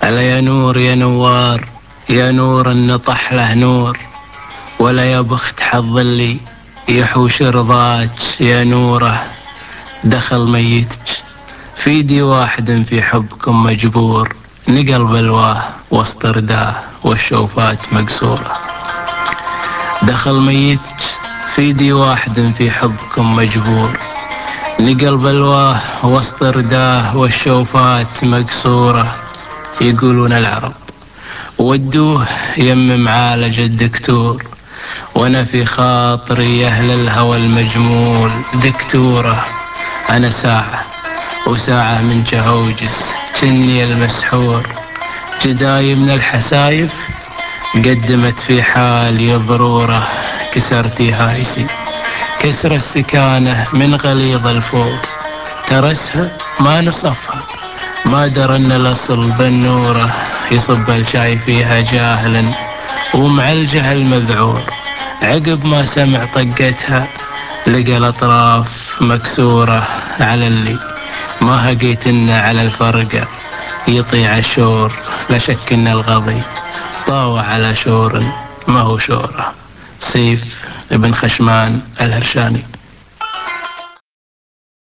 ألا يا نور يا نوار، يا نور النطح له نور، ولا يا بخت حظ اللي يحوش رضاك. يا نوره دخل ميتك في دي واحد في حبكم مجبور، نقل بلواه وسط رداه والشوفات مقصورة. دخل ميتك في دي واحد في حبكم مجبور، نقل بلواه وسط رداه والشوفات مقصورة. يقولون العرب ودوه يم معالج الدكتور، وانا في خاطري اهل الهوى المجمول دكتوره. انا ساعة وساعة من جهوجس جني المسحور، جداي من الحسايف قدمت في حالي ضرورة. كسرتي هايسي كسر السكانة من غليظ الفور، ترسها ما نصفها ما درى ان الاصل بالنورة. يصب الشاي فيها جاهلا ومع الجهل مذعور، عقب ما سمع طقتها لقى الاطراف مكسورة. على اللي ما هقيتنا على الفرقة يطيع الشور، لا شك ان الغضي طاوع على شور ما هو شوره. سيف ابن خشمان الهرشاني.